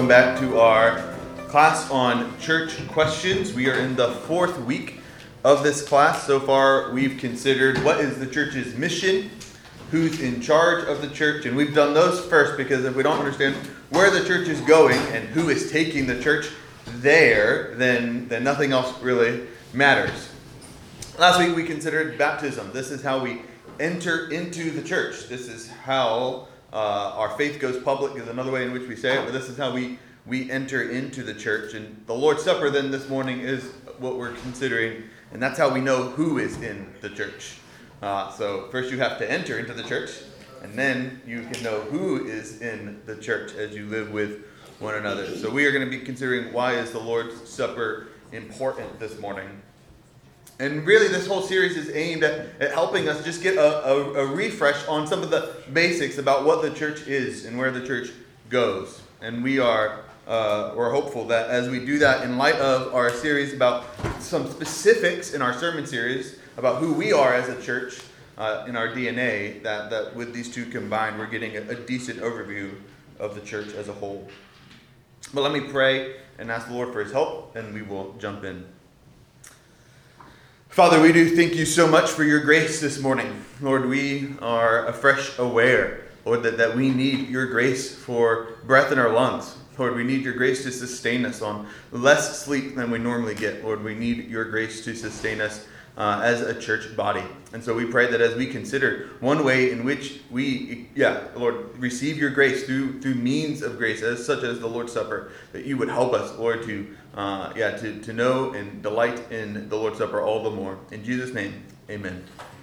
welcome back to our class on church questions. We are in the fourth week of this class. So far, we've considered what is the church's mission, who's in charge of the church, and we've done those first because if we don't understand where the church is going and who is taking the church there, then nothing else really matters. Last week, we considered baptism. This is how we enter into the church. This is how our faith goes public is another way in which we say it, but this is how we enter into the church. And the Lord's Supper then this morning is what we're considering, and that's how we know who is in the church. So first you have to enter into the church, and then you can know who is in the church as you live with one another. So we are going to be considering why is the Lord's Supper important this morning. And really, this whole series is aimed at helping us just get a refresh on some of the basics about what the church is and where the church goes. And we're hopeful that as we do that in light of our series about some specifics in our sermon series about who we are as a church in our DNA, that with these two combined, we're getting a decent overview of the church as a whole. But let me pray and ask the Lord for his help, and we will jump in. Father, we do thank you so much for your grace this morning. Lord, we are afresh aware, Lord, that we need your grace for breath in our lungs. Lord, we need your grace to sustain us on less sleep than we normally get. Lord, we need your grace to sustain us as a church body. And so we pray that as we consider one way in which we, Lord, receive your grace through means of grace, such as the Lord's Supper, that you would help us, Lord, to know and delight in the Lord's Supper all the more. In Jesus' name, amen.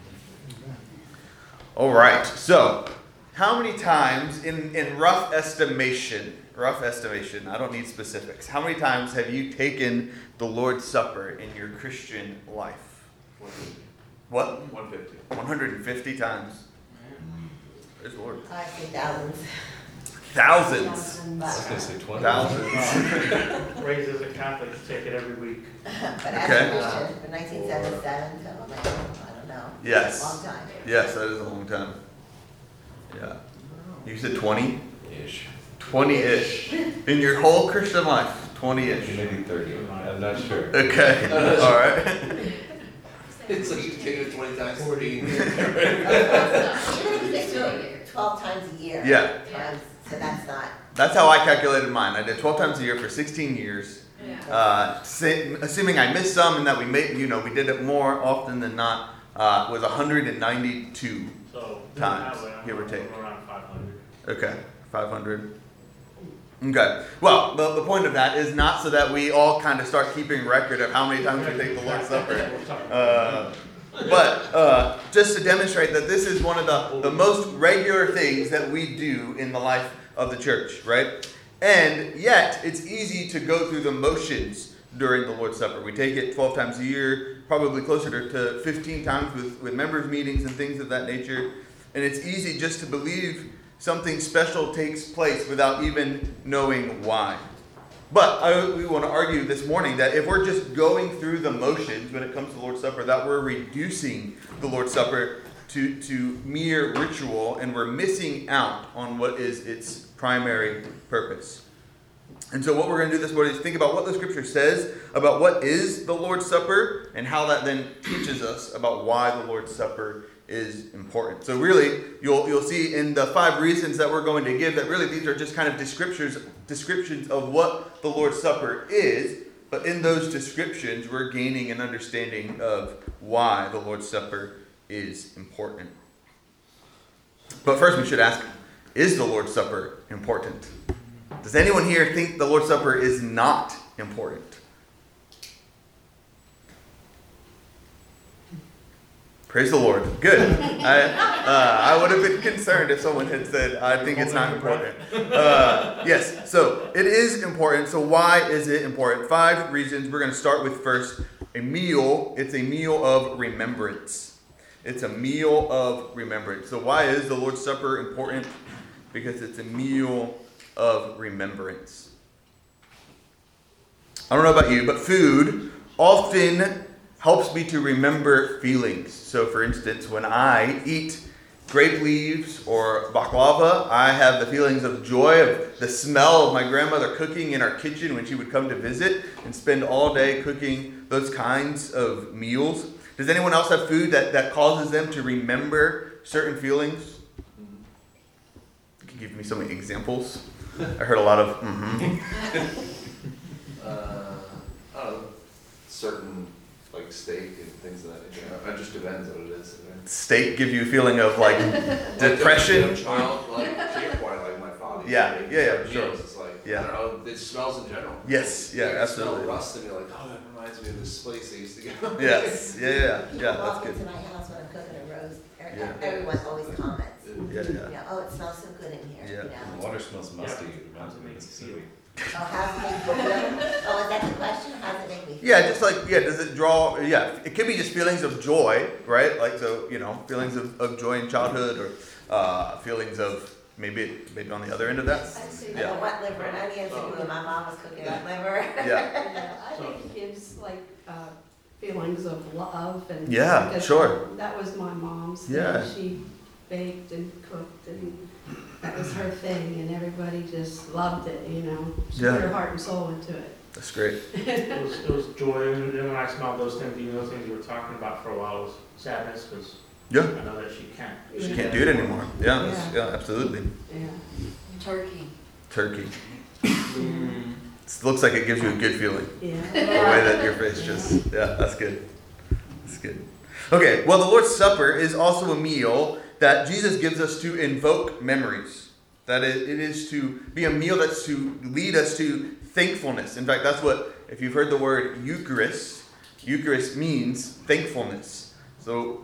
All right, so how many times in rough estimation, I don't need specifics, how many times have you taken the Lord's Supper in your Christian life? What? 150. 150 times. Praise the Lord. I say thousands. Thousands. I was going to say 20. Thousands. Raised as a Catholic, take it every week. But as a Christian, from 1977 to, I don't know. Yes. A long time. Yes, that is a long time. Yeah. You said 20? Ish. 20-ish. In your whole Christian life, 20-ish. Maybe 30. I'm not sure. Okay. All right. It's like you can take it 20 times. 40. Even if you say 12 times a year. Yeah. So that's not. That's how I calculated mine. I did 12 times a year for 16 years. Assuming I missed some and that we did it more often than not, was 192 times, give or take. Around 500. Okay, 500. Okay. Well, the point of that is not so that we all kind of start keeping record of how many times we take the Lord's Supper. But just to demonstrate that this is one of the most regular things that we do in the life of the church, right? And yet, it's easy to go through the motions during the Lord's Supper. We take it 12 times a year, probably closer to 15 times with members' meetings and things of that nature. And it's easy just to believe something special takes place without even knowing why. But we want to argue this morning that if we're just going through the motions when it comes to the Lord's Supper, that we're reducing the Lord's Supper to mere ritual, and we're missing out on what is its primary purpose. And so what we're going to do this morning is think about what the Scripture says about what is the Lord's Supper and how that then teaches us about why the Lord's Supper is important. So really, you'll see in the 5 reasons that we're going to give that really these are just kind of descriptions of what the Lord's Supper is, but in those descriptions, we're gaining an understanding of why the Lord's Supper is important. But first we should ask, is the Lord's Supper important? Does anyone here think the Lord's Supper is not important? Praise the Lord. Good. I would have been concerned if someone had said, I think it's not important. Yes, so it is important. So why is it important? 5 reasons. We're going to start with first, a meal. It's a meal of remembrance. It's a meal of remembrance. So why is the Lord's Supper important? Because it's a meal of remembrance. I don't know about you, but food often helps me to remember feelings. So for instance, when I eat grape leaves or baklava. I have the feelings of joy of the smell of my grandmother cooking in our kitchen when she would come to visit and spend all day cooking those kinds of meals. Does anyone else have food that causes them to remember certain feelings? You can give me some examples. I heard a lot of I don't know, certain like steak and things of that nature. It just depends what it is. steak give you a feeling of like depression. Like, child, like campfire, like my father. Yeah, sure. It's like, Yeah. I don't know, it smells in general. Yes, yeah, Like, absolutely. You smell rust and you're like, oh, that reminds me of this place I used to go. Yes, yeah, People that's walk good. into my house when I'm cooking a roast, Yeah. everyone always comments. Yeah. You know, oh, it smells so good in here, Yeah. you The know. water smells musty. Yeah. It reminds me of Mississippi. Oh, how's it make me feel? Oh, is that the question? How's it make me feel? Yeah, just like, does it draw, it could be just feelings of joy, right? Like, so, feelings of joy in childhood or feelings of maybe on the other end of that. Like Yeah. a wet liver and onions, and when my mom was cooking wet liver. Yeah, I think it gives like feelings of love and. Yeah, because sure. That was my mom's thing. Yeah. She baked and cooked and that was her thing and everybody just loved it, you know. She Yeah. put her heart and soul into it. that's great. It was joy, and then when I smelled those things, those things you were talking about for a while was sadness, because Yeah, I know that she can't. she can't do it anymore. Yeah, absolutely. Yeah. Turkey. Turkey. It looks like it gives you a good feeling. Yeah. The way that your face just, that's good. That's good. Okay, well, the Lord's Supper is also a meal that Jesus gives us to invoke memories. That it is to be a meal that's to lead us to thankfulness. In fact, that's what, if you've heard the word Eucharist means thankfulness. So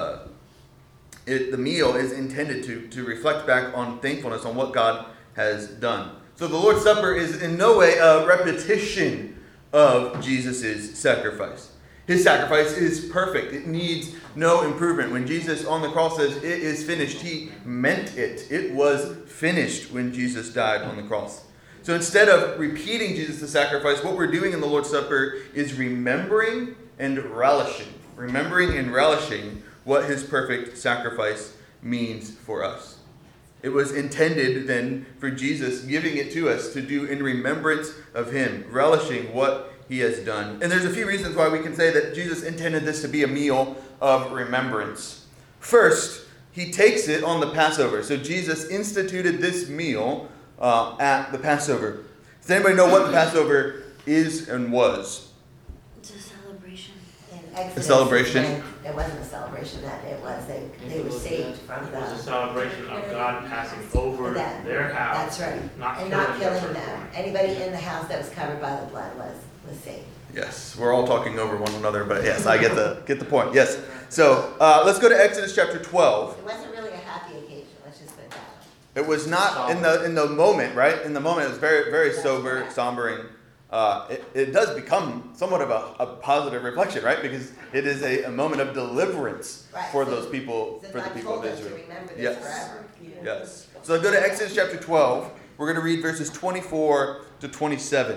the meal is intended to reflect back on thankfulness, on what God has done. So the Lord's Supper is in no way a repetition of Jesus' sacrifice. His sacrifice is perfect. It needs no improvement. When Jesus on the cross says, "It is finished," he meant it. It was finished when Jesus died on the cross. So instead of repeating Jesus' sacrifice, what we're doing in the Lord's Supper is remembering and relishing. Remembering and relishing what his perfect sacrifice means for us. It was intended then for Jesus giving it to us to do in remembrance of him, relishing what he has done. And there's a few reasons why we can say that Jesus intended this to be a meal of remembrance. First, he takes it on the Passover. So Jesus instituted this meal at the Passover. Does anybody know what the Passover is and was? It's a celebration. In Exodus, A celebration? It wasn't a celebration that it was. They were saved from It was a the. celebration of God passing over That- their house, That's right. not And killing not their killing them. firstborn. Anybody in the house that was covered by the blood was saved. Yes, we're all talking over one another, but yes, I get the point. Yes. So let's go to Exodus chapter 12. It wasn't really a happy occasion. Let's just put it that way. It was not in the moment, right? In the moment, it was very, very sober, sombering. It does become somewhat of a positive reflection, right? Because it is a moment of deliverance Right. for So- those people, So for the God people of told us to Israel. remember this Yes. forever. Yes. So go to Exodus chapter 12. We're going to read verses 24 to 27.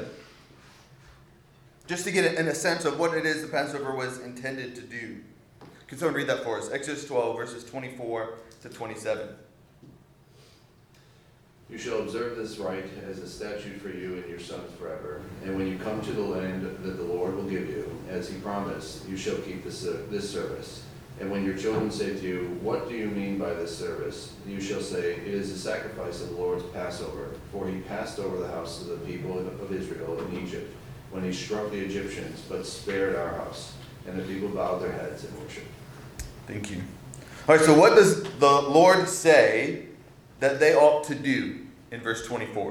Just to get in a sense of what it is the Passover was intended to do. Can someone read that for us? Exodus 12, verses 24 to 27. You shall observe this rite as a statute for you and your sons forever. And when you come to the land that the Lord will give you, as he promised, you shall keep this service. And when your children say to you, "What do you mean by this service?" you shall say, "It is the sacrifice of the Lord's Passover. For he passed over the house of the people of Israel in Egypt, when he struck the Egyptians, but spared our house." And the people bowed their heads in worship. Thank you. All right, so what does the Lord say that they ought to do in verse 24?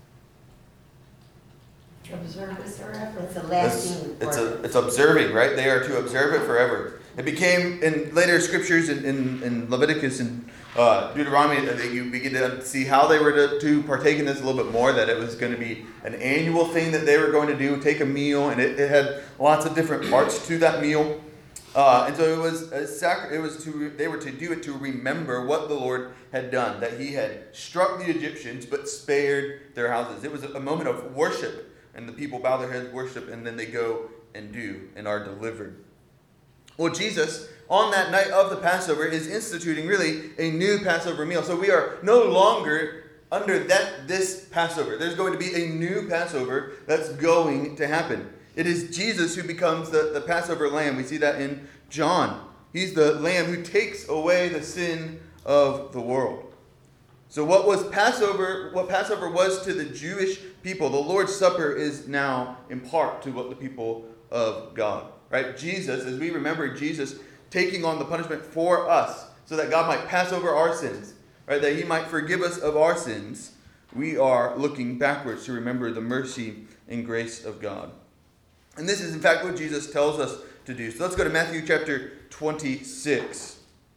Observe it forever. It's a lasting word. It's observing, right? They are to observe it forever. It became in later scriptures in Leviticus and Deuteronomy that you begin to see how they were to partake in this a little bit more, that it was going to be an annual thing that they were going to do, take a meal, and it had lots of different parts to that meal. And so it was they were to do it to remember what the Lord had done, that he had struck the Egyptians but spared their houses. It was a moment of worship, and the people bow their heads, worship, and then they go and do and are delivered. Well, Jesus on that night of the Passover, is instituting really a new Passover meal. So we are no longer under this Passover. There's going to be a new Passover that's going to happen. It is Jesus who becomes the Passover lamb. We see that in John. He's the lamb who takes away the sin of the world. So what Passover was to the Jewish people, the Lord's Supper is now in part to what the people of God. Right? Jesus, as we remember Jesus taking on the punishment for us so that God might pass over our sins, right? That he might forgive us of our sins, we are looking backwards to remember the mercy and grace of God. And this is in fact what Jesus tells us to do. So let's go to Matthew chapter 26.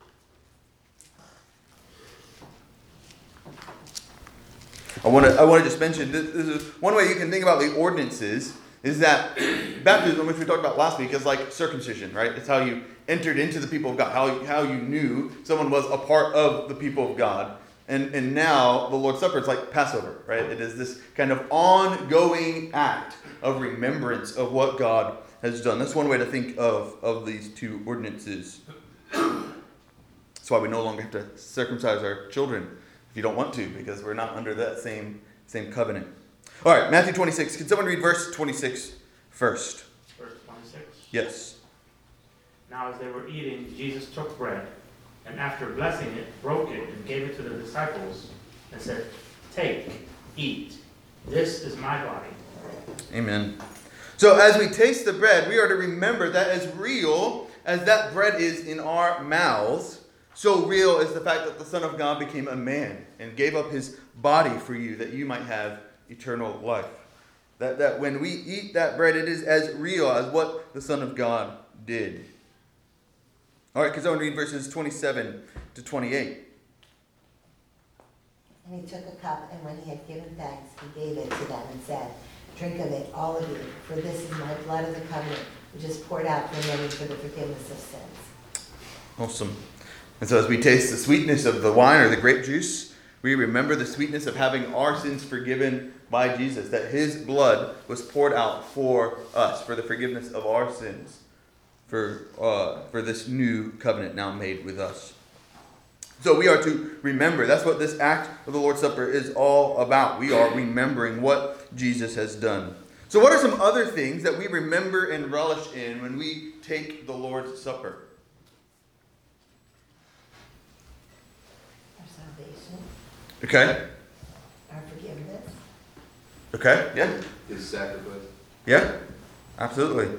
I want to just mention, this is one way you can think about the ordinances, is that baptism, which we talked about last week, is like circumcision, right? It's how you entered into the people of God, how you knew someone was a part of the people of God. And now the Lord's Supper is like Passover, right? It is this kind of ongoing act of remembrance of what God has done. That's one way to think of these two ordinances. That's why we no longer have to circumcise our children if you don't want to, because we're not under that same covenant. All right, Matthew 26. Can someone read verse 26 first? Verse 26? Yes. Now as they were eating, Jesus took bread, and after blessing it, broke it, and gave it to the disciples, and said, "Take, eat. This is my body." Amen. So as we taste the bread, we are to remember that as real as that bread is in our mouths, so real is the fact that the Son of God became a man and gave up his body for you that you might have eternal life. That when we eat that bread, it is as real as what the Son of God did. All right, because I want to read verses 27 to 28. And he took a cup, and when he had given thanks, he gave it to them and said, "Drink of it, all of you, for this is my blood of the covenant, which is poured out for many for the forgiveness of sins." Awesome. And so as we taste the sweetness of the wine or the grape juice, we remember the sweetness of having our sins forgiven by Jesus, that his blood was poured out for us, for the forgiveness of our sins, for this new covenant now made with us. So we are to remember. That's what this act of the Lord's Supper is all about. We are remembering what Jesus has done. So what are some other things that we remember and relish in when we take the Lord's Supper? Our salvation, Okay. our forgiveness, Okay. Yeah. His sacrifice. Yeah. Absolutely.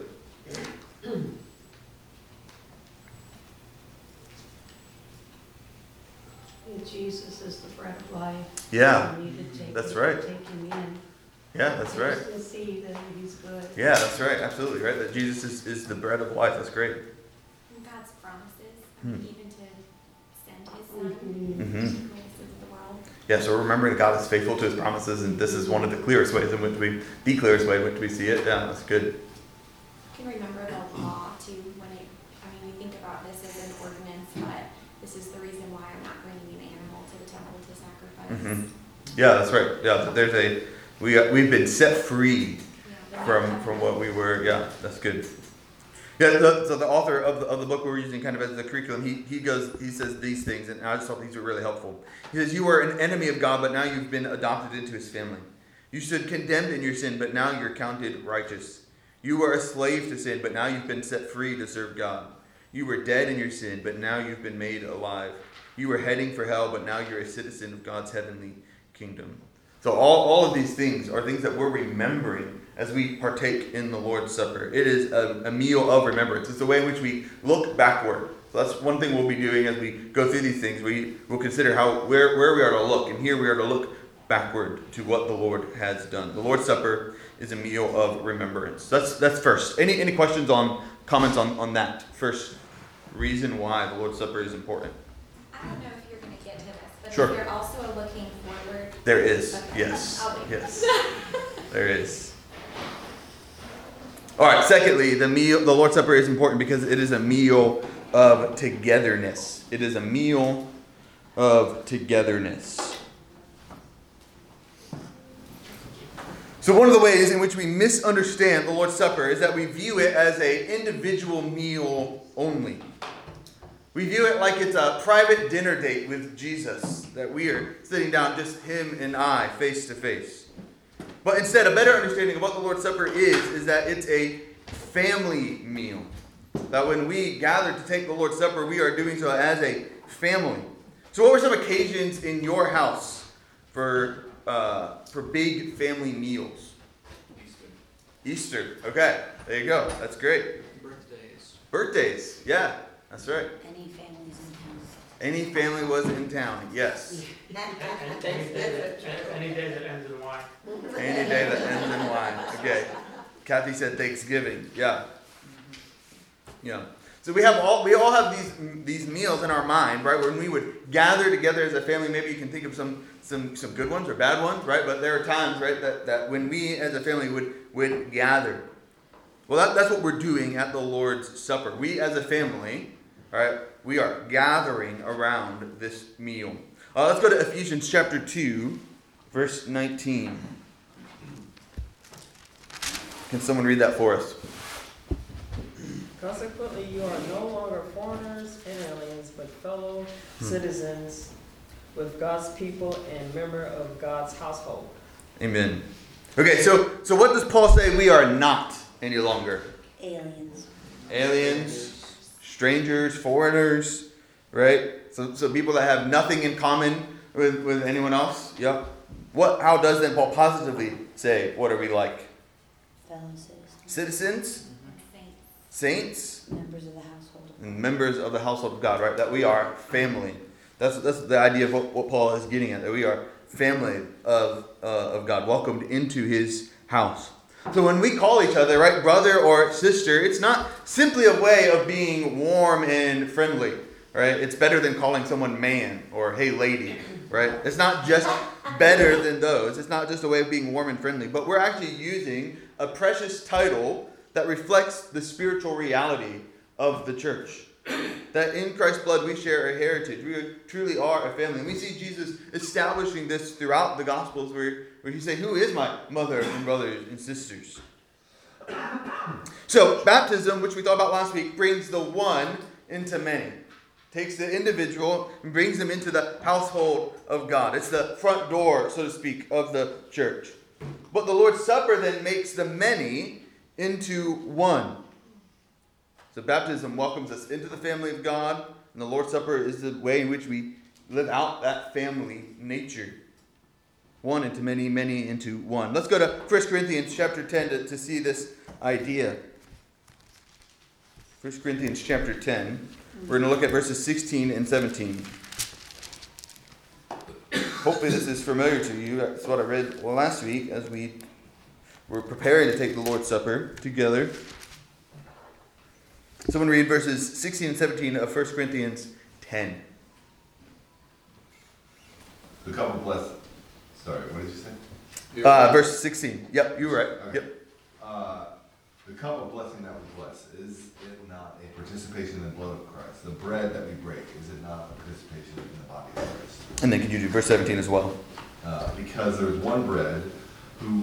Jesus is the bread of life. Yeah. We need to take That's him, right. Take him in. Yeah, that's right. Just to see that he's good. Yeah, that's right. Absolutely right. That Jesus is the bread of life. That's great. And God's promises, Hmm. even to send his son Mhm. Mm-hmm. to the places of the world. Yeah, so remembering that God is faithful to his promises, and this is one of the clearest ways in which the clearest way in which we see it. Yeah, that's good. You can remember the law too when we think about this as an ordinance, but this is the reason why I'm not bringing an animal to the temple to sacrifice. Mm-hmm. Yeah, that's right. Yeah, we've been set free Yeah, from what we were. Yeah, that's good. Yeah, so the author of the book we're using kind of as the curriculum, he says these things, and I just thought these were really helpful. He says, "You were an enemy of God, but now you've been adopted into his family. You stood condemned in your sin, but now you're counted righteous. You were a slave to sin, but now you've been set free to serve God. You were dead in your sin, but now you've been made alive. You were heading for hell, but now you're a citizen of God's heavenly kingdom." So all of these things are things that we're remembering as we partake in the Lord's Supper. It is a meal of remembrance. It's the way in which we look backward. So that's one thing we'll be doing as we go through these things. We will consider where we are to look. And here we are to look backward to what the Lord has done. The Lord's Supper is a meal of remembrance. That's first. Any questions comments on that first reason why the Lord's Supper is important? I don't know if you're going to get to this, but Sure. if you're also looking forward. There is. Okay. Yes. I'll wait. Yes. There is. All right. Secondly, the Lord's Supper is important because it is a meal of togetherness. It is a meal of togetherness. So one of the ways in which we misunderstand the Lord's Supper is that we view it as an individual meal only. We view it like it's a private dinner date with Jesus, that we are sitting down, just him and I, face to face. But instead, a better understanding of what the Lord's Supper is that it's a family meal. That when we gather to take the Lord's Supper, we are doing so as a family. So what were some occasions in your house for big family meals? Easter. Okay, there you go. That's great. Birthdays. Yeah, that's right. Any families in town. Any family was in town. Yes. Any day that ends in Y. Any day that ends in Y. Okay. Kathy said Thanksgiving. Yeah. Yeah. So we all have these meals in our mind, right? When we would gather together as a family, maybe you can think of some good ones or bad ones, right? But there are times, right, that when we as a family would gather. Well, that's what we're doing at the Lord's Supper. We as a family, right, we are gathering around this meal. Let's go to Ephesians chapter 2, verse 19. Can someone read that for us? Consequently, you are no longer foreigners and aliens, but fellow citizens with God's people and member of God's household. Amen. Okay, so what does Paul say we are not any longer? Aliens, strangers, foreigners, right? So people that have nothing in common with anyone else. Yep. How does then Paul positively say, what are we like? Fellow citizens. Citizens? Saints? Members of the household. And members of the household of God, right? That we are family. That's the idea of what Paul is getting at, that we are family of God, welcomed into his house. So when we call each other, right, brother or sister, it's not simply a way of being warm and friendly, right? It's better than calling someone man or hey lady, right? It's not just better than those. It's not just a way of being warm and friendly, but we're actually using a precious title that reflects the spiritual reality of the church. That in Christ's blood we share a heritage. We truly are a family. And we see Jesus establishing this throughout the Gospels where he says, who is my mother and brothers and sisters? So baptism, which we thought about last week, brings the one into many. Takes the individual and brings them into the household of God. It's the front door, so to speak, of the church. But the Lord's Supper then makes the many into one. So baptism welcomes us into the family of God, and the Lord's Supper is the way in which we live out that family nature. One into many, many into one. Let's go to 1 Corinthians chapter 10 to see this idea. 1 Corinthians chapter 10. We're going to look at verses 16 and 17. Hopefully this is familiar to you. That's what I read last week as we were preparing to take the Lord's Supper together. Someone read verses 16 and 17 of 1 Corinthians 10. The cup of blessing. Sorry, what did you say? Verse 16. Yep, you were right. Okay. Yep. The cup of blessing that we bless, is it not a participation in the blood of Christ? The bread that we break, is it not a participation in the body of Christ? And then could you do verse 17 as well? Because there is one bread, who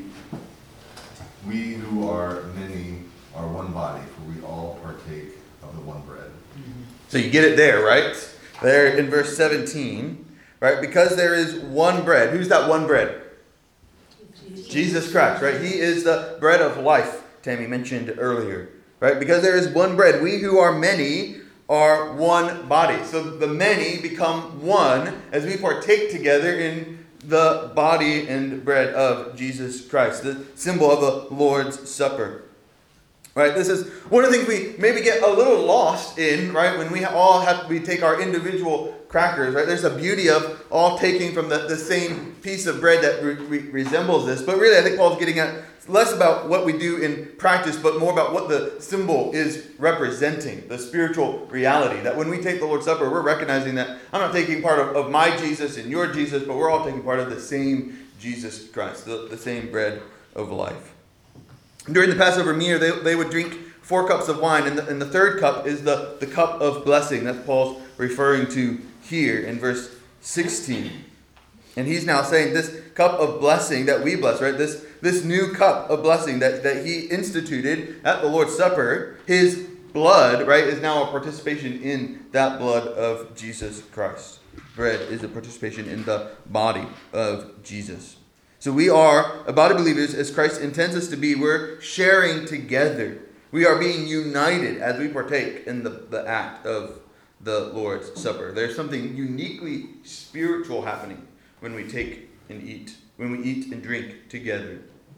we who are many are one body, for we all partake of the one bread. So you get it there, right? There in verse 17, right? Because there is one bread. Who's that one bread? Jesus Christ, right? He is the bread of life, Tammy mentioned earlier, right? Because there is one bread. We who are many are one body. So the many become one as we partake together in the body and bread of Jesus Christ, the symbol of the Lord's Supper. Right, this is one of the things we maybe get a little lost in, right, when we take our individual crackers, right? There's a beauty of all taking from the same piece of bread that resembles this. But really, I think Paul's getting at less about what we do in practice, but more about what the symbol is representing, the spiritual reality. That when we take the Lord's Supper, we're recognizing that I'm not taking part of my Jesus and your Jesus, but we're all taking part of the same Jesus Christ, the same bread of life. During the Passover meal, they would drink 4 cups of wine, and the third cup is the cup of blessing that Paul's referring to here in verse 16. And he's now saying this cup of blessing that we bless, right? This new cup of blessing that he instituted at the Lord's Supper, his blood, right, is now a participation in that blood of Jesus Christ. Bread is a participation in the body of Jesus. So we are a body of believers as Christ intends us to be. We're sharing together. We are being united as we partake in the act of the Lord's Supper. There's something uniquely spiritual happening when we take and eat, when we eat and drink together.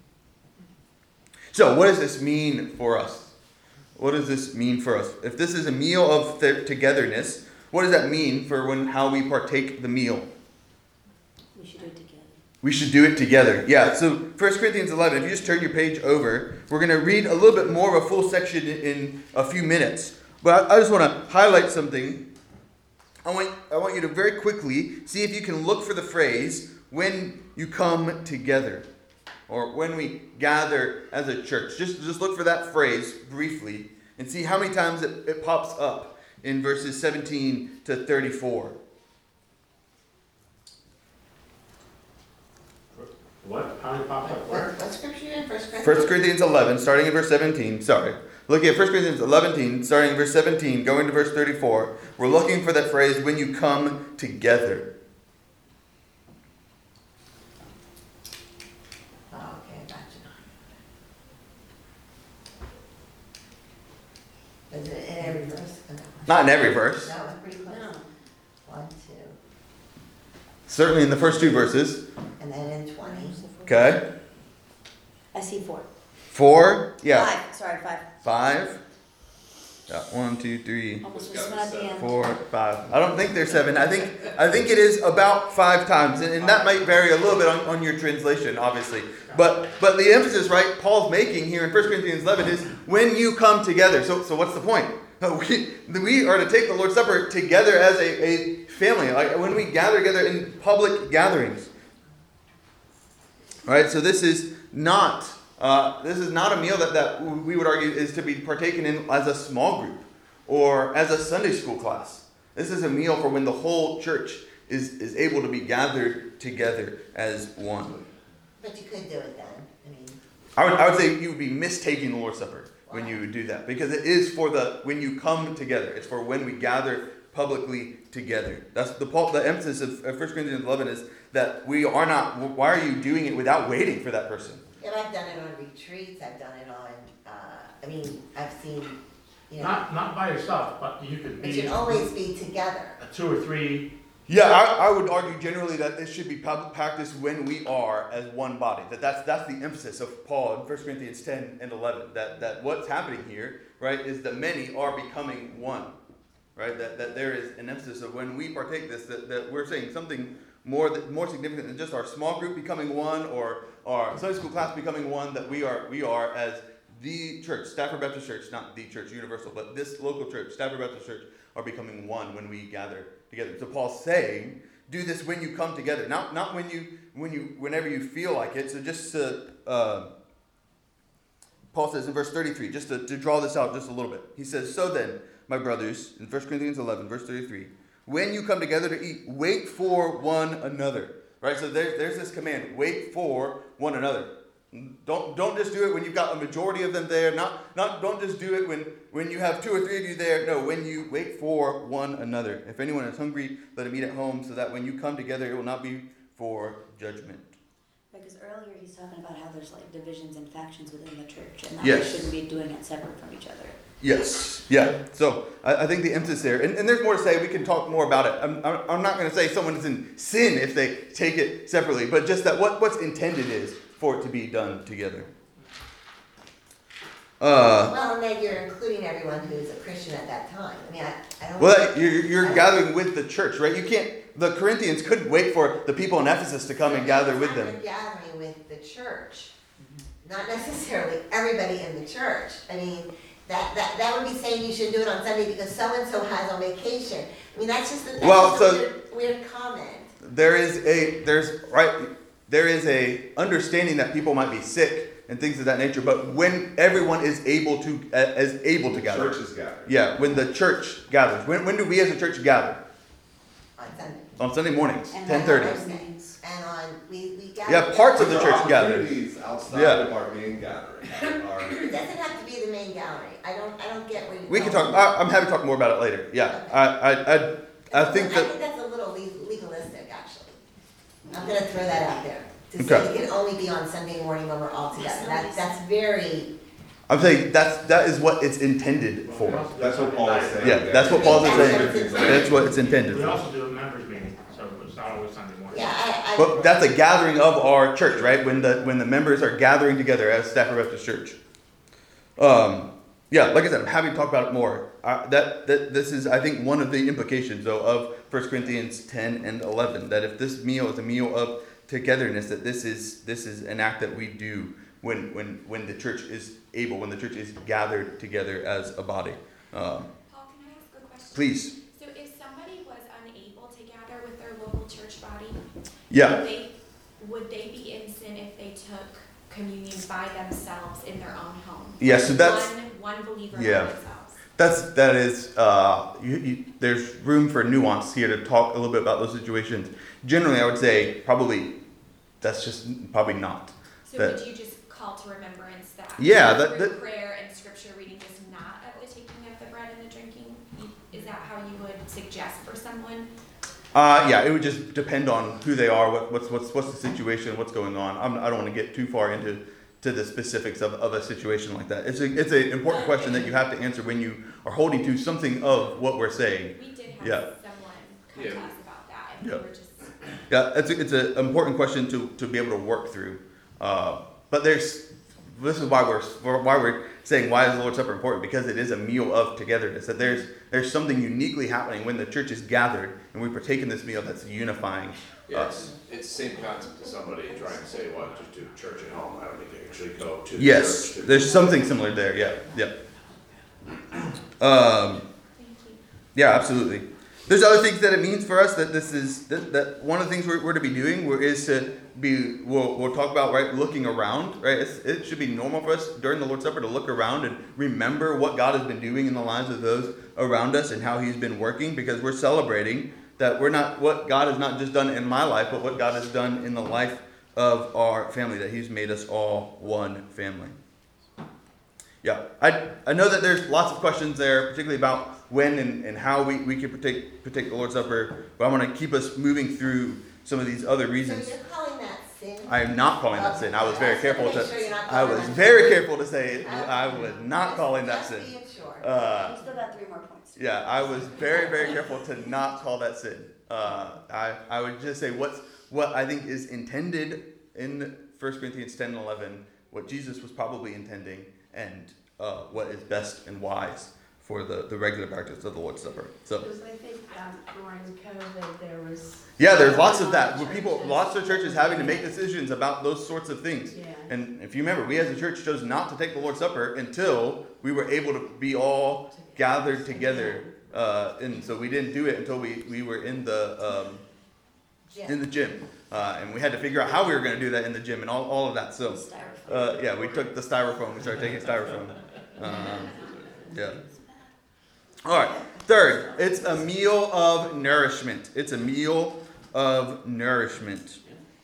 So what does this mean for us? What does this mean for us? If this is a meal of togetherness, what does that mean for how we partake the meal? We should do it together. We should do it together. Yeah, so 1 Corinthians 11, if you just turn your page over, we're going to read a little bit more of a full section in a few minutes. But I just want to highlight something. I want you to very quickly see if you can look for the phrase, when you come together, or when we gather as a church. Just look for that phrase briefly and see how many times it pops up in verses 17 to 34. What? How did it pop up? Where? What scripture in 1 Corinthians? 1 Corinthians 11, starting in verse 17. Sorry. Looking at 1 Corinthians 11, starting in verse 17, going to verse 34. We're looking for that phrase, when you come together. Oh, okay, gotcha. Is it in every verse? No. Not in every verse. No, it's pretty close. No. 1, 2, Certainly in the first two verses. and then in 20. Okay. I see 4. 4. Yeah. 5. Sorry, 5. 5. Yeah, 1, 2, 3, Almost missed one at the end. 4, 5. I don't think there's 7. I think it is about 5 times, and that might vary a little bit on your translation, obviously. But the emphasis, right, Paul's making here in 1 Corinthians 11 is when you come together. So what's the point? We are to take the Lord's Supper together as a family, like when we gather together in public gatherings. All right, so this is not a meal that we would argue is to be partaken in as a small group or as a Sunday school class. This is a meal for when the whole church is able to be gathered together as one. But you could do it then. I mean, I would say you would be mistaking the Lord's Supper when you would do that, because it is for when you come together. It's for when we gather publicly together. That's the emphasis of 1 Corinthians 11 is that we are not. Why are you doing it without waiting for that person? yeah, I've done it on retreats. I've done it on. I've seen. You know, Not by yourself, but you could it be should always be together. 2 or 3. Yeah, I would argue generally that this should be practiced when we are as one body. That's the emphasis of Paul in 1 Corinthians 10 and 11. That what's happening here, right, is that many are becoming one. Right? That there is an emphasis of when we partake this, that we're saying something more significant than just our small group becoming one or our Sunday school class becoming one, that we are as the church, Stafford Baptist Church, not the church universal, but this local church, Stafford Baptist Church, are becoming one when we gather together. So Paul's saying, do this when you come together, not whenever you feel like it. So just Paul says in verse 33, just to draw this out just a little bit, he says, so then, my brothers, in 1 Corinthians 11, verse 33, when you come together to eat, wait for one another. Right? So there's this command, wait for one another. Don't just do it when you've got a majority of them there. Don't just do it when you have 2 or 3 of you there. No, when you wait for one another. If anyone is hungry, let him eat at home, so that when you come together, it will not be for judgment. Because earlier he's talking about how there's like divisions and factions within the church, and that Yes. we shouldn't be doing it separate from each other. Yes. Yeah. So I think the emphasis there, and there's more to say. We can talk more about it. I'm not going to say someone is in sin if they take it separately, but just that what's intended is for it to be done together. Well, and then you're including everyone who's a Christian at that time. I mean, I don't. Well, you're gathering with the church, right? You can't. The Corinthians couldn't wait for the people in Ephesus to come and gather with them. You're gathering with the church, not necessarily everybody in the church. I mean, that would be saying you should do it on Sunday because so and so has on vacation. I mean, that's just a weird comment. There is a understanding that people might be sick and things of that nature, but when everyone is able to gather. Church is gathered. Yeah, when the church gathers. When do we as a church gather? On Sunday. On Sunday mornings, And 10:30. on Wednesdays. And on, we gather. Yeah, parts of the There are church gathered. opportunities outside Yeah. of our main gathering. It doesn't have to be the main gallery. I don't get where you're We can going. talk. I'm happy to talk more about it later. Yeah, I think I that. think that's a little legalistic, actually. I'm gonna throw that out there. To Okay. say it can only be on Sunday morning when we're all together. That's very, I'm saying that is what it's intended for. That's what Paul is saying. Yeah, that's what Paul is saying. That's That's what it's intended We for. also do a members meeting, so it's not always Sunday morning. yeah, But that's a gathering of our church, right? When the members are gathering together as Stafford Baptist Church. Yeah, like I said, I'm happy to talk about it more. This is, I think, one of the implications, though, of 1 Corinthians 10 and 11. That if this meal is a meal of togetherness, that this is an act that we do when the church is able, when the church is gathered together as a body. Paul, can I ask a question? Please. So if somebody was unable to gather with their local church body, Yeah. would they be in sin if they took communion by themselves in their own home? Yeah, so that's one believer yeah. by themselves. that is there's room for nuance here to talk a little bit about those situations. Generally, I would say that's just probably not. So that- would you just call to remembrance that? Yeah, through that- prayer and scripture reading is not at the taking of the bread and the drinking? Is that how you would suggest for someone? Yeah, it would just depend on who they are, what's the situation, what's going on. I don't want to get too far into the specifics of a situation like that. It's an important question that you have to answer when you are holding to something of what we're saying. We did have Yeah. someone come Yeah. to us about that, and Yeah. we were just. Yeah, it's an important question to be able to work through. But this is why we're saying why is the Lord's Supper important? Because it is a meal of togetherness. That there's something uniquely happening when the church is gathered and we partake in this meal that's unifying us. It's the same concept as somebody trying to say, well, just do church at home. I don't need to actually go to the Yes, church. there's something similar there. Yeah. Thank you. Yeah, absolutely. There's other things that it means for us that this is that one of the things we're to be doing is to be we'll talk about, right, looking around, right? It should be normal for us during the Lord's Supper to look around and remember what God has been doing in the lives of those around us and how He's been working, because we're celebrating that what God has not just done in my life, but what God has done in the life of our family, that He's made us all one family. Yeah, I know that there's lots of questions there, particularly about when and how we can partake the Lord's Supper, but I want to keep us moving through some of these other so reasons. you're calling that sin? I am not calling that sin. I was very careful Make sure you're not I calling was that very sin. careful to say it. I was not calling that Just sin. being sure. You still got 3 more points. Yeah, I was very, very careful to not call that sin. I would just say what I think is intended in 1 Corinthians 10 and 11, what Jesus was probably intending, and what is best and wise for the regular practice of the Lord's Supper. So Because I think during COVID, there was. yeah, there's lots of that. Lots of churches having to make decisions about those sorts of things. Yeah. And if you remember, we as a church chose not to take the Lord's Supper until we were able to be all gathered together. And so we didn't do it until we were in the gym. And we had to figure out how we were going to do that in the gym and all of that. So Styrofoam. yeah, we took the styrofoam. We started taking styrofoam. Yeah. All right. Third, it's a meal of nourishment. It's a meal of nourishment.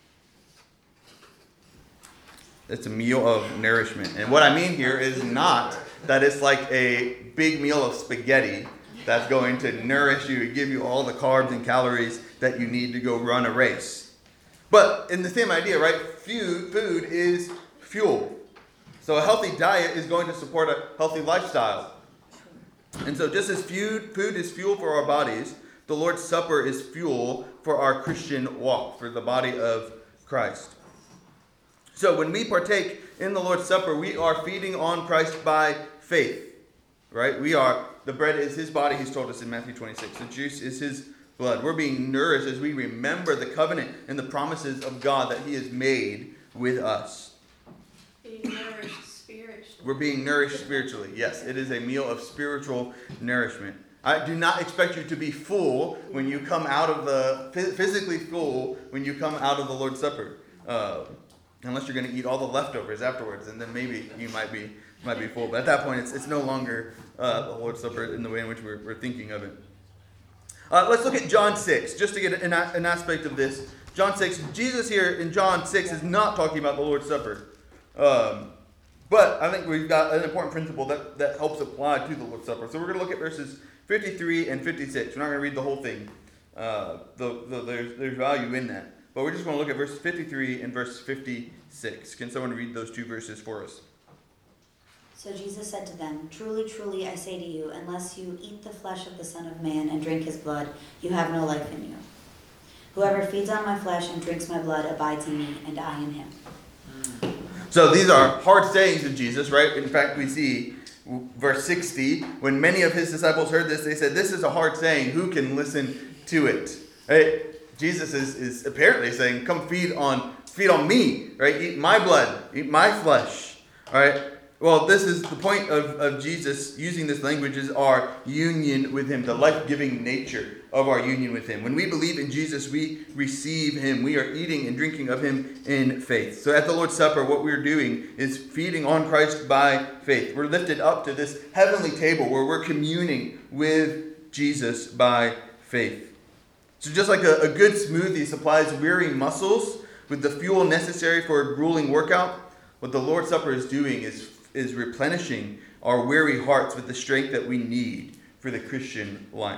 It's a meal of nourishment. And what I mean here is not that it's like a big meal of spaghetti that's going to nourish you and give you all the carbs and calories that you need to go run a race. But in the same idea, right? Food is fuel. So a healthy diet is going to support a healthy lifestyle. And so just as food is fuel for our bodies, the Lord's Supper is fuel for our Christian walk, for the body of Christ. So when we partake in the Lord's Supper, we are feeding on Christ by faith, right? The bread is his body, he's told us in Matthew 26. The juice is his blood. We're being nourished as we remember the covenant and the promises of God that he has made with us. Being nourished spiritually. We're being nourished spiritually. Yes, it is a meal of spiritual nourishment. I do not expect you to be full when you come out of physically full when you come out of the Lord's Supper. Unless you're going to eat all the leftovers afterwards, and then maybe you might be full. But at that point, it's no longer the Lord's Supper in the way in which we're thinking of it. Let's look at John 6, just to get an aspect of this. John 6, Jesus here in John 6 is not talking about the Lord's Supper. But I think we've got an important principle that helps apply to the Lord's Supper. So we're going to look at verses 53 and 56. We're not going to read the whole thing. There's value in that. But we're just going to look at verse 53 and verse 56. Can someone read those two verses for us? So Jesus said to them, "Truly, truly, I say to you, unless you eat the flesh of the Son of Man and drink his blood, you have no life in you. Whoever feeds on my flesh and drinks my blood abides in me, and I in him." So these are hard sayings of Jesus, right? In fact, we see verse 60, when many of his disciples heard this, they said, "This is a hard saying. Who can listen to it?" Right? Jesus is apparently saying, "Come feed on me, right? Eat my blood, eat my flesh." All right? Well, this is the point of Jesus using this language, is our union with him, the life-giving nature of our union with him. When we believe in Jesus, we receive him. We are eating and drinking of him in faith. So at the Lord's Supper, what we're doing is feeding on Christ by faith. We're lifted up to this heavenly table where we're communing with Jesus by faith. So just like a good smoothie supplies weary muscles with the fuel necessary for a grueling workout, what the Lord's Supper is doing is replenishing our weary hearts with the strength that we need for the Christian life.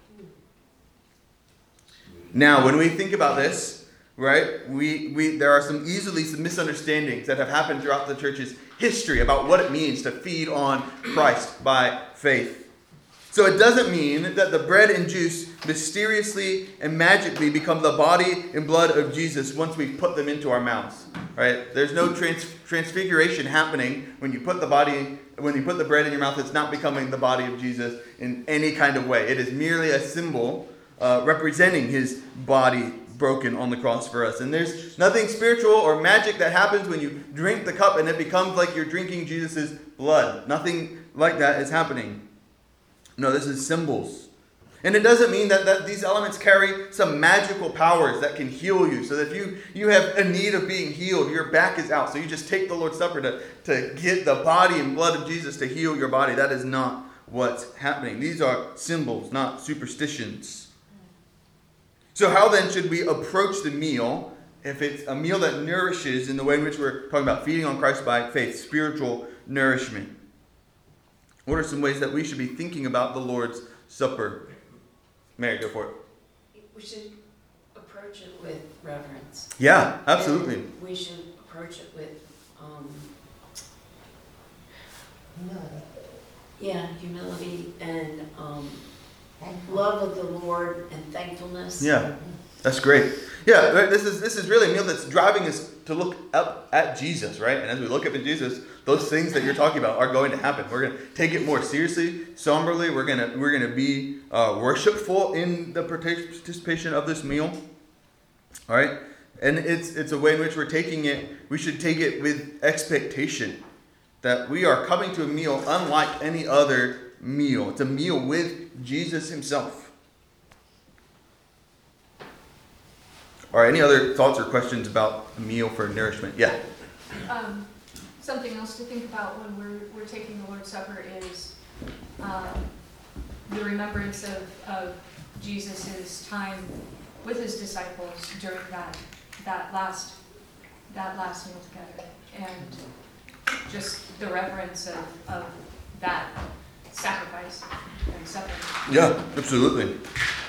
Now, when we think about this, right, there are some misunderstandings that have happened throughout the church's history about what it means to feed on Christ by faith. So it doesn't mean that the bread and juice mysteriously and magically become the body and blood of Jesus once we put them into our mouths. Right? There's no transfiguration happening when you put the bread in your mouth. It's not becoming the body of Jesus in any kind of way. It is merely a symbol representing his body broken on the cross for us. And there's nothing spiritual or magic that happens when you drink the cup and it becomes like you're drinking Jesus' blood. Nothing like that is happening. No, this is symbols. And it doesn't mean that these elements carry some magical powers that can heal you. So that if you have a need of being healed, your back is out. So you just take the Lord's Supper to get the body and blood of Jesus to heal your body. That is not what's happening. These are symbols, not superstitions. So how then should we approach the meal if it's a meal that nourishes in the way in which we're talking about feeding on Christ by faith, spiritual nourishment? What are some ways that we should be thinking about the Lord's Supper? Mary, go for it. We should approach it with reverence. Yeah, absolutely. And we should approach it with, humility and love of the Lord and thankfulness. Yeah, that's great. Yeah, right, this is really a meal that's driving us to look up at Jesus, right? And as we look up at Jesus, those things that you're talking about are going to happen. We're going to take it more seriously, somberly. We're going to be worshipful in the participation of this meal. All right, and it's a way in which we're taking it. We should take it with expectation that we are coming to a meal unlike any other meal. It's a meal with Jesus himself. All right, any other thoughts or questions about a meal for nourishment? Yeah. Something else to think about when we're taking the Lord's Supper is the remembrance of Jesus' time with his disciples during that last meal together, and just the reverence of that sacrifice and supper. Yeah, absolutely.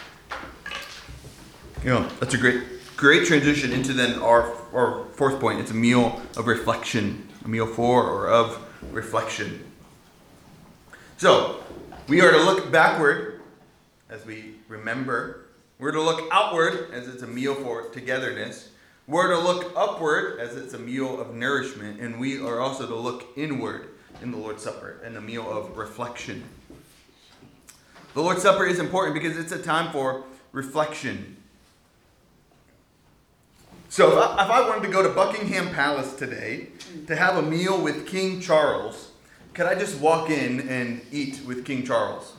Yeah, that's a great transition into then our fourth point. It's a meal of reflection, a meal for or of reflection. So, we are to look backward as we remember. We're to look outward as it's a meal for togetherness. We're to look upward as it's a meal of nourishment. And we are also to look inward in the Lord's Supper and a meal of reflection. The Lord's Supper is important because it's a time for reflection. So if I wanted to go to Buckingham Palace today to have a meal with King Charles, could I just walk in and eat with King Charles?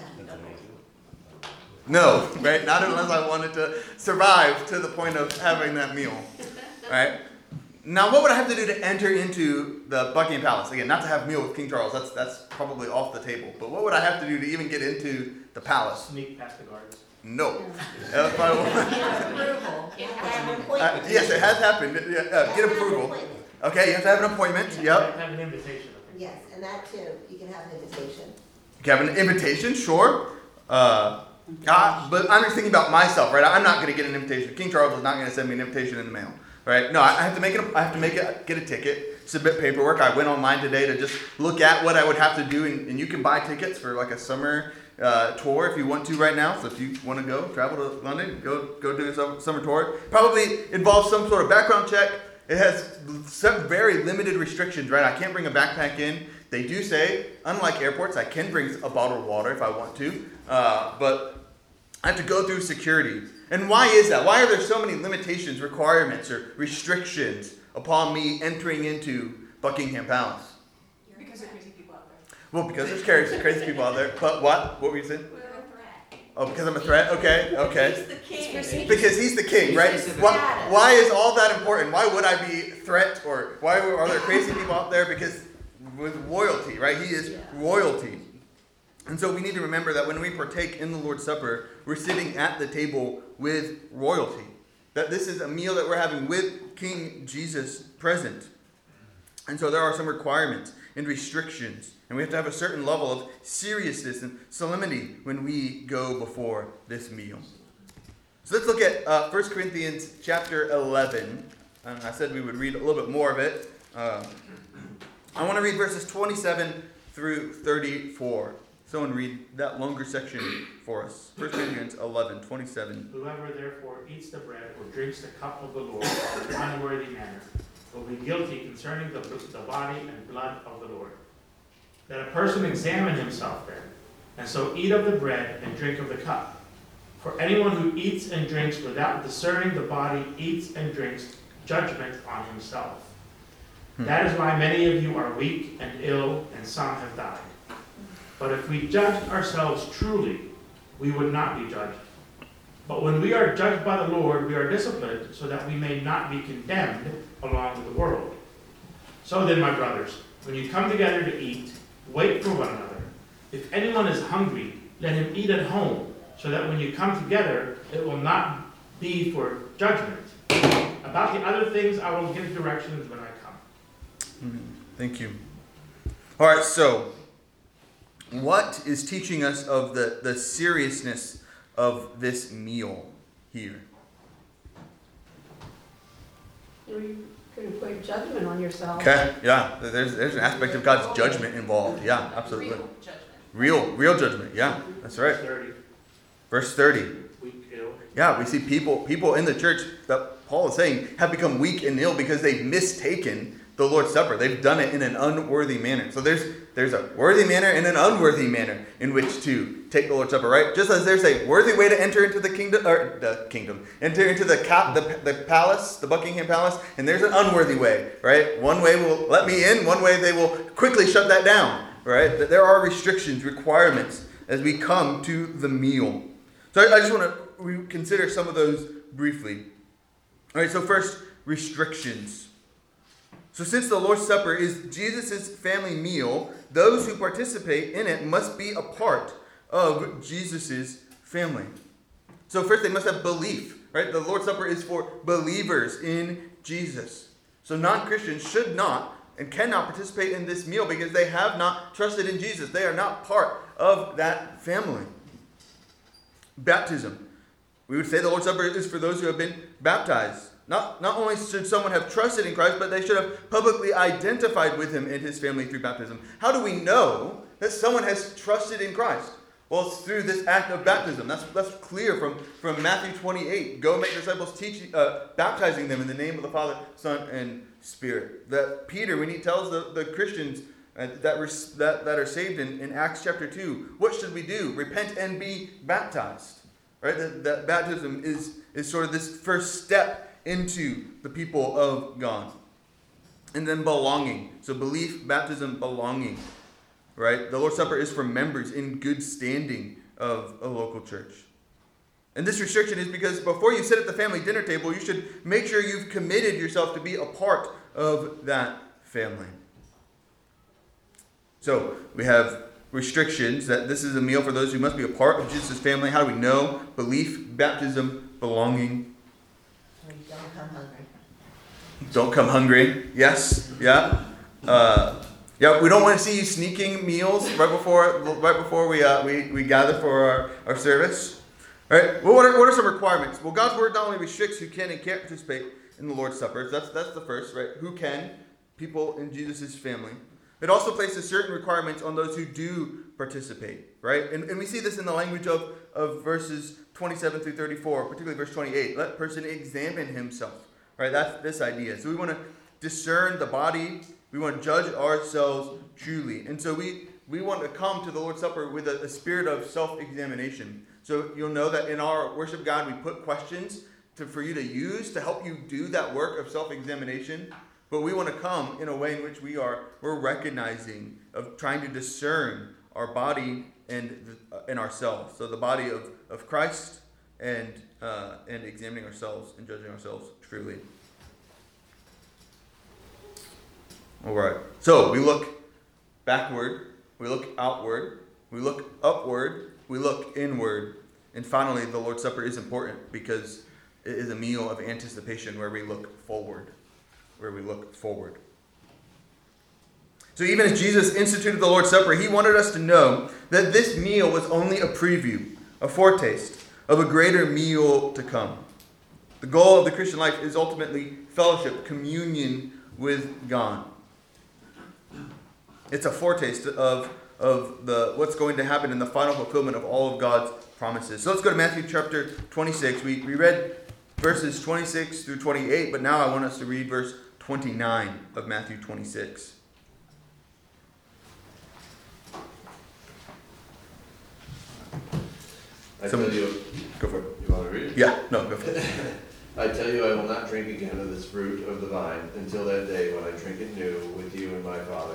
No, right? Not unless I wanted to survive to the point of having that meal, right? Now, what would I have to do to enter into the Buckingham Palace? Again, not to have a meal with King Charles. That's probably off the table. But what would I have to do to even get into the palace? Sneak past the guards. No. If I want, Approval. Have an appointment. yes, it has happened. Get approval. Okay, you have to have an appointment. Yep. Have an invitation. Yes, and that too, you can have an invitation. You can have an invitation, sure. But I'm just thinking about myself, right? I'm not going to get an invitation. King Charles is not going to send me an invitation in the mail, right? No, I have to get a ticket, submit paperwork. I went online today to just look at what I would have to do, and you can buy tickets for like a summer tour if you want to right now. So if you want to go travel to London, go do a summer tour. Probably involves some sort of background check. It has some very limited restrictions, right? I can't bring a backpack in. They do say, unlike airports, I can bring a bottle of water if I want to, but I have to go through security. And why is that? Why are there so many limitations, requirements, or restrictions upon me entering into Buckingham Palace? Because there's crazy people out there. Well, because there's crazy people out there. But what? What were you saying? We're a threat. Oh, because I'm a threat? Okay. He's the king. Because he's the king, right? Why is all that important? Why would I be a threat? Or why are there crazy people out there? Because with royalty, right? He is royalty. And so we need to remember that when we partake in the Lord's Supper, we're sitting at the table with royalty. That this is a meal that we're having with King Jesus present. And so there are some requirements and restrictions. And we have to have a certain level of seriousness and solemnity when we go before this meal. So let's look at 1 Corinthians chapter 11. I said we would read a little bit more of it. I want to read verses 27 through 34. Someone read that longer section for us. 1 Corinthians 11, 27. Whoever therefore eats the bread or drinks the cup of the Lord in an unworthy manner will be guilty concerning the body and blood of the Lord. Let a person examine himself then, and so eat of the bread and drink of the cup. For anyone who eats and drinks without discerning the body eats and drinks judgment on himself. That is why many of you are weak and ill, and some have died. But if we judged ourselves truly, we would not be judged. But when we are judged by the Lord, we are disciplined so that we may not be condemned along with the world. So then, my brothers, when you come together to eat, wait for one another. If anyone is hungry, let him eat at home, so that when you come together, it will not be for judgment. About the other things, I will give directions when I come. Thank you. All right, so what is teaching us of the seriousness of this meal here? You could put judgment on yourself. Okay, yeah, there's an aspect of God's judgment involved. Yeah, absolutely. Real judgment. Yeah, that's right. Verse 30. Weak, ill. Yeah, we see people in the church that Paul is saying have become weak and ill because they've mistaken the Lord's Supper. They've done it in an unworthy manner. So there's a worthy manner and an unworthy manner in which to take the Lord's Supper, right? Just as there's a worthy way to enter into enter into the palace, the Buckingham Palace, and there's an unworthy way, right? One way will let me in, one way they will quickly shut that down, right? There are restrictions, requirements as we come to the meal. So I just want to consider some of those briefly. All right, so first, restrictions. So since the Lord's Supper is Jesus' family meal, those who participate in it must be a part of Jesus' family. So first they must have belief, right? The Lord's Supper is for believers in Jesus. So non-Christians should not and cannot participate in this meal because they have not trusted in Jesus. They are not part of that family. Baptism. We would say the Lord's Supper is for those who have been baptized. Not only should someone have trusted in Christ, but they should have publicly identified with him and his family through baptism. How do we know that someone has trusted in Christ? Well, it's through this act of baptism. That's clear from Matthew 28. Go make disciples, baptizing them in the name of the Father, Son, and Spirit. That Peter, when he tells the Christians that are saved in Acts chapter 2, what should we do? Repent and be baptized. Right? That baptism is sort of this first step into the people of God. And then belonging. So belief, baptism, belonging. Right? The Lord's Supper is for members in good standing of a local church. And this restriction is because before you sit at the family dinner table, you should make sure you've committed yourself to be a part of that family. So we have restrictions, that this is a meal for those who must be a part of Jesus' family. How do we know? Belief, baptism, belonging. Don't come hungry. Don't come hungry. Yes. Yeah. Yeah. We don't want to see you sneaking meals right before we gather for our service. All right. Well, what are some requirements? Well, God's word not only restricts who can and can't participate in the Lord's Supper. That's the first, right? Who can? People in Jesus' family. It also places certain requirements on those who do participate, right? And we see this in the language of verses 27 through 34, particularly verse 28. Let person examine himself, right? That's this idea. So we want to discern the body. We want to judge ourselves truly. And so we want to come to the Lord's Supper with a spirit of self-examination. So you'll know that in our worship guide, we put questions for you to use to help you do that work of self-examination. But we want to come in a way in which we're recognizing, of trying to discern our body and ourselves. So the body of Christ and examining ourselves and judging ourselves truly. All right. So we look backward, we look outward, we look upward, we look inward, and finally the Lord's Supper is important because it is a meal of anticipation where we look forward. So even as Jesus instituted the Lord's Supper, he wanted us to know that this meal was only a preview, a foretaste of a greater meal to come. The goal of the Christian life is ultimately fellowship, communion with God. It's a foretaste of what's going to happen in the final fulfillment of all of God's promises. So let's go to Matthew chapter 26. We read verses 26 through 28, but now I want us to read verse 29 of Matthew 26. I tell you, go for it. You want to read it? Yeah, no, go for it. I tell you, I will not drink again of this fruit of the vine until that day when I drink it new with you in my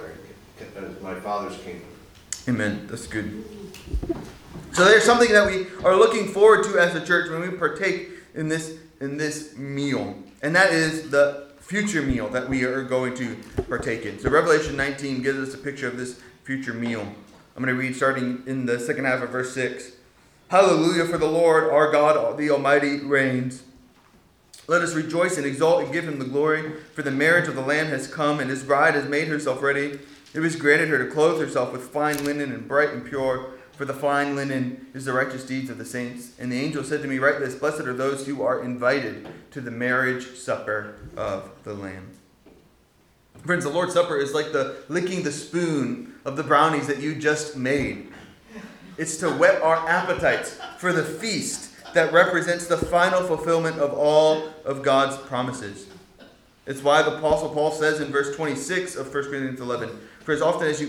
Father's kingdom. Amen. That's good. So there's something that we are looking forward to as a church when we partake in this meal, and that is the future meal that we are going to partake in. So Revelation 19 gives us a picture of this future meal. I'm going to read starting in the second half of verse 6. Hallelujah, for the Lord our God, the Almighty, reigns. Let us rejoice and exult and give him the glory, for the marriage of the Lamb has come, and his bride has made herself ready. It was granted her to clothe herself with fine linen and bright and pure, for the fine linen is the righteous deeds of the saints. And the angel said to me, write this, blessed are those who are invited to the marriage supper of the Lamb. Friends, the Lord's Supper is like the licking the spoon of the brownies that you just made. It's to whet our appetites for the feast that represents the final fulfillment of all of God's promises. It's why the Apostle Paul says in verse 26 of 1 Corinthians 11, for as often as you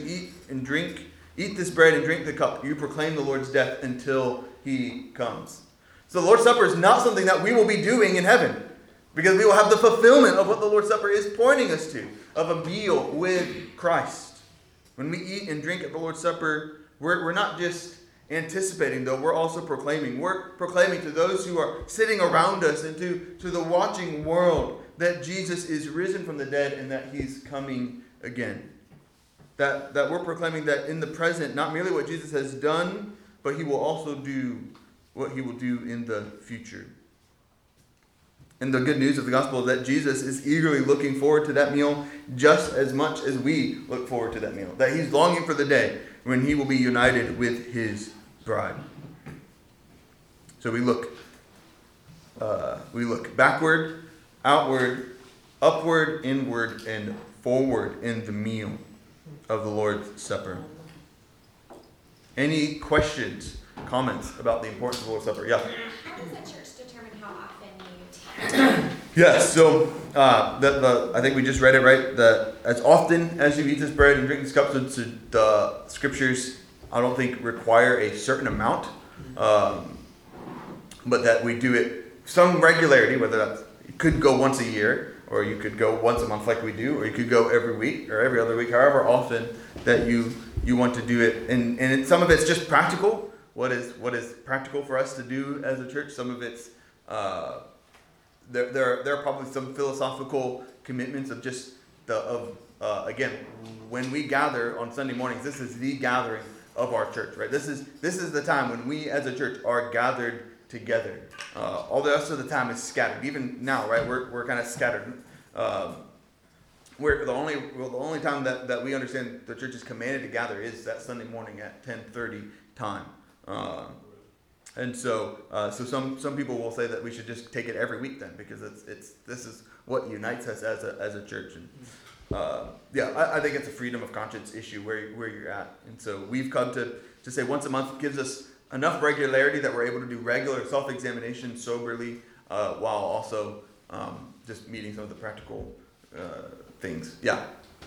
eat this bread and drink the cup, you proclaim the Lord's death until he comes. So the Lord's Supper is not something that we will be doing in heaven, because we will have the fulfillment of what the Lord's Supper is pointing us to, of a meal with Christ. When we eat and drink at the Lord's Supper, we're not just anticipating, though, we're also proclaiming. We're proclaiming to those who are sitting around us and to the watching world that Jesus is risen from the dead and that he's coming again. That we're proclaiming that in the present, not merely what Jesus has done, but he will also do what he will do in the future. And the good news of the gospel is that Jesus is eagerly looking forward to that meal just as much as we look forward to that meal. That he's longing for the day when he will be united with his bride. So we look backward, outward, upward, inward, and forward in the meal of the Lord's Supper. Any questions, comments about the importance of the Lord's Supper? Yeah. How does the church determine how often you take? Yes, so I think we just read it right. As often as you eat this bread and drink this cup, so the scriptures I don't think require a certain amount, but that we do it some regularity. Whether that's, you could go once a year, or you could go once a month like we do, or you could go every week or every other week, however often that you want to do it. And some of it's just practical. What is practical for us to do as a church? Some of it's there are probably some philosophical commitments of just again, when we gather on Sunday mornings, this is the gathering of our church, right? This is the time when we as a church are gathered together. All the rest of the time is scattered. Even now, right? We're kind of scattered. We're the only time that we understand the church is commanded to gather is that Sunday morning at 10:30 time. And so some people will say that we should just take it every week then, because this is what unites us as a church. And I think it's a freedom of conscience issue where you're at. And so we've come to say once a month gives us enough regularity that we're able to do regular self-examination soberly, while also just meeting some of the practical things. Yeah.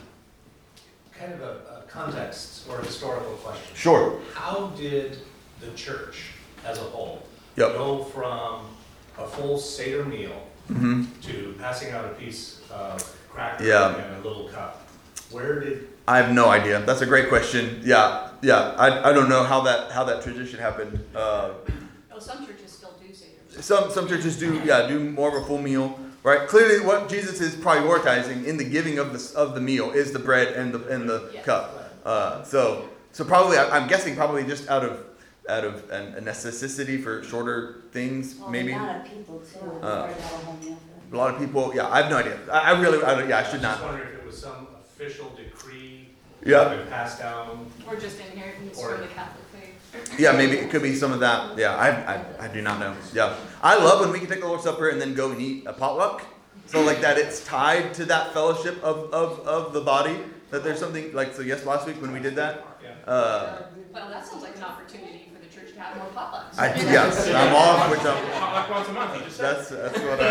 Kind of a context or a historical question. Sure. How did the church as a whole go from a full Seder meal to passing out a piece of cracker and a little cup? I have no idea. That's a great question. Yeah. I don't know how that tradition happened. Some churches still do Seder. Some churches do more of a full meal. Right. Clearly, what Jesus is prioritizing in the giving of the meal is the bread and the cup. So probably I'm guessing probably just out of a necessity for shorter things, maybe. A lot of people too. A lot of people. Yeah, I have no idea. I should not. I was just wondering if it was some official decree that had been passed down, or just inheritance from the Catholic faith. Yeah, maybe it could be some of that. Yeah, I do not know. Yeah, I love when we can take the Lord's Supper and then go and eat a potluck. So like that, it's tied to that fellowship of the body. That there's something like last week when we did that. Well, that sounds like an opportunity for the church to have more potlucks. I'm off. Potluck once a month. You just said. That's what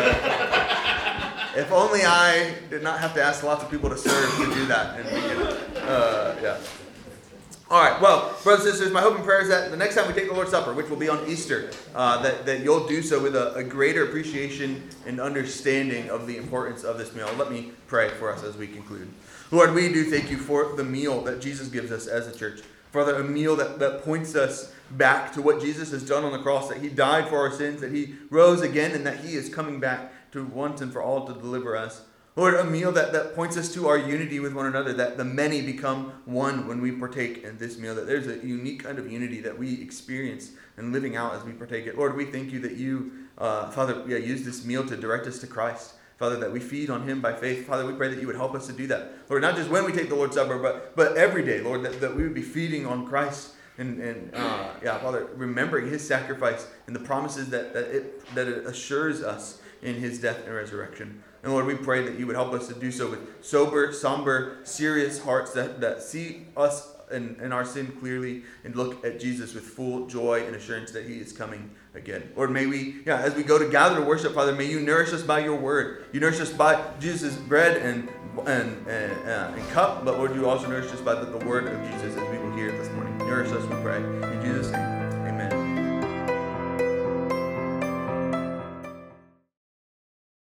I. If only I did not have to ask lots of people to serve to do that, and we could. All right, well, brothers and sisters, my hope and prayer is that the next time we take the Lord's Supper, which will be on Easter, that you'll do so with a greater appreciation and understanding of the importance of this meal. Let me pray for us as we conclude. Lord, we do thank you for the meal that Jesus gives us as a church. Father, a meal that points us back to what Jesus has done on the cross, that he died for our sins, that he rose again, and that he is coming back to once and for all to deliver us. Lord, a meal that points us to our unity with one another, that the many become one when we partake in this meal, that there's a unique kind of unity that we experience and living out as we partake it. Lord, we thank you that you, Father, use this meal to direct us to Christ. Father, that we feed on him by faith. Father, we pray that you would help us to do that. Lord, not just when we take the Lord's Supper, but every day, Lord, that we would be feeding on Christ. And Father, remembering his sacrifice and the promises that it assures us in his death and resurrection. And Lord, we pray that you would help us to do so with sober, somber, serious hearts that see us and our sin clearly and look at Jesus with full joy and assurance that he is coming again. Lord, may we, as we go to gather to worship, Father, may you nourish us by your word. You nourish us by Jesus' bread and cup, but Lord, you also nourish us by the word of Jesus as we will hear this morning. Nourish us, we pray. In Jesus' name.